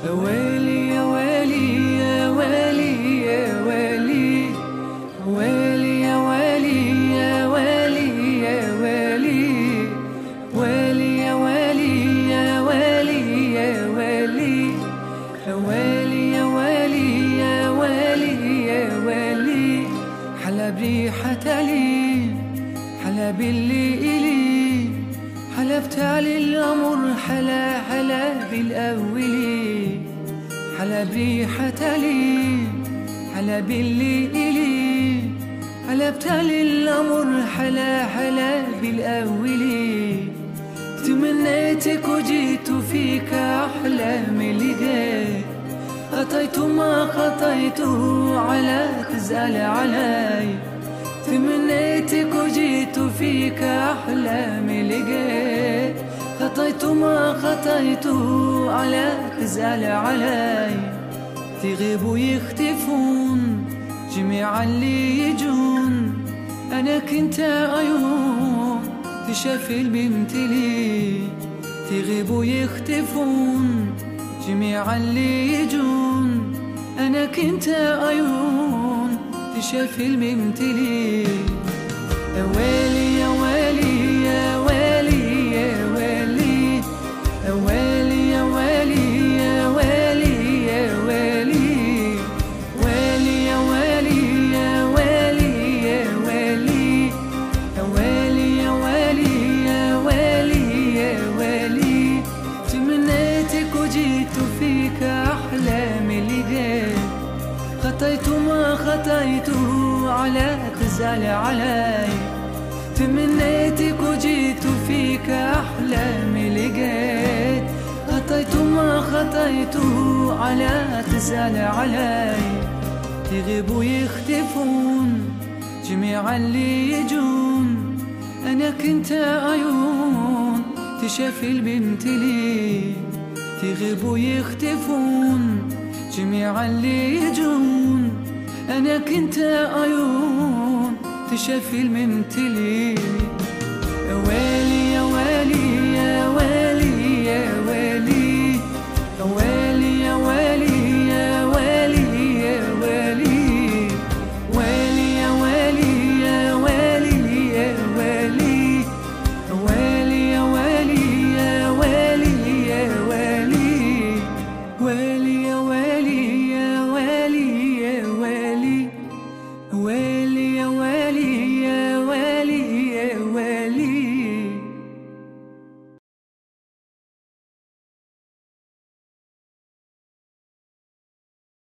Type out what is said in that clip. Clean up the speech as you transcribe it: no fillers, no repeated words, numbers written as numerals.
ويلي يا ويلي يا ويلي يا ويلي، ويلي يا ويلي يا ويلي يا ويلي، ويلي يا ويلي يا ويلي يا ويلي، ويلي يا ويلي يا ويلي يا ويلي. حلا بريحة لي، حلا باللي إلي، حلفت على الأمر حلا حلا بالأولي. حلا بريحة لي، حلا باللي إلي، حلفت على الأمر حلا حلا بالأولي. تمنيتك وجيت فيك أحلامي لقيت، خطيت ما خطيته على تزعل علي. تمنيتك وجيت فيك أحلامي لقيت، خطيت ما خطيته على تزعل علي. تغيب ويختفون جميع اللي يجون، أنا كنت عيون تشافي بمثلي. تغيب ويختفون جميع اللي يجون، أنا كنت عيون تشافي بمثلي. ويلي يا ويلي يا ويلي يا ويلي، ويلي يا ويلي يا ويلي يا ويلي، ويلي يا ويلي يا ويلي يا ويلي، ويلي يا ويلي يا ويلي يا ويلي. تمنيتك وجيت فيك أحلامي لقيت، خطيت ما خطيته على تزعل علي. تمنيتك وجيت فيك أحلامي لقيت، خطيت ما خطيته على تزعل علي. تغيب ويختفون جميع اللي يجون، أنا كنت عيون تشافي بمثلي. تغيب ويختفون جميع اللي يجون، أنا كنت عيون تشافي بمثلي.